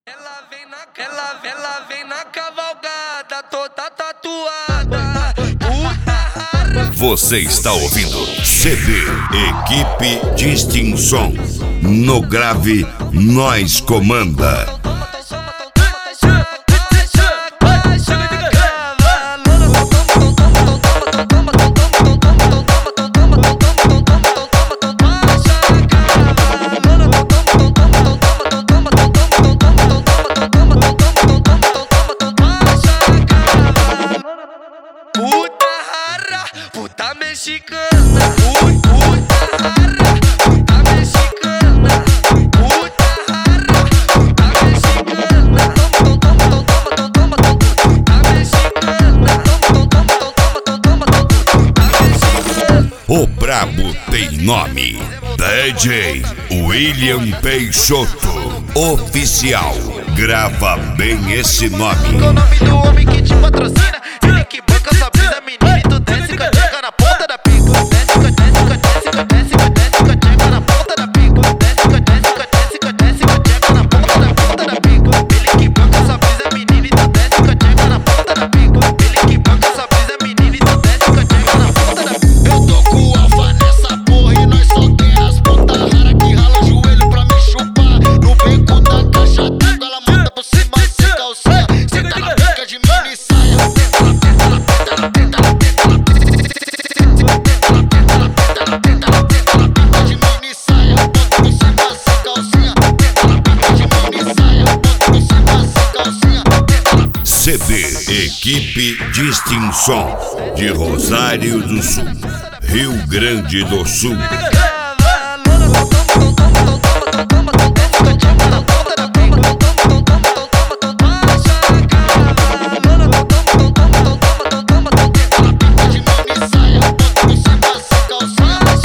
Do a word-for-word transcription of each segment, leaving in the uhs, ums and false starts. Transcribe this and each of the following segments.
Ela vem na, ela, ela vem na cavalgada, toda tatuada. Puta rara. Você está ouvindo C D Equipe Distinção. No grave, nós comanda. Puta rara, puta mexicana. Puta rara, puta mexicana. Puta rara, puta mexicana. Puta mexicana. O brabo tem nome. D J William Peixoto Oficial. Grava bem esse nome. O nome do homem que te patrocina. Ele que banca sua brisa, menina. E tu desce com a tcheca na ponta da pica. Desce com a desce com a desce com a desce com a desce com a tcheca na ponta da pica. Desce com a desce com a desce com a desce com a tcheca na ponta da ponta da pica. Ele que banca sua brisa, menina. E tu desce com a tcheca na ponta da pica. Ele que banca sua brisa, menina. E tu desce com a tcheca na ponta da pica. Eu tô com o alfa nessa porra e nós só quer as puta rara que rala joelho pra me chupar. No beco da caixa d'água ela manda por cima sem calcinha. Senta na pica de mini saia. C D Equipe Distinção de Rosário do Sul, Rio Grande do Sul.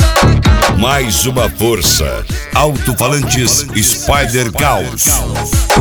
Mais uma força. Alto-falantes Spider Caos.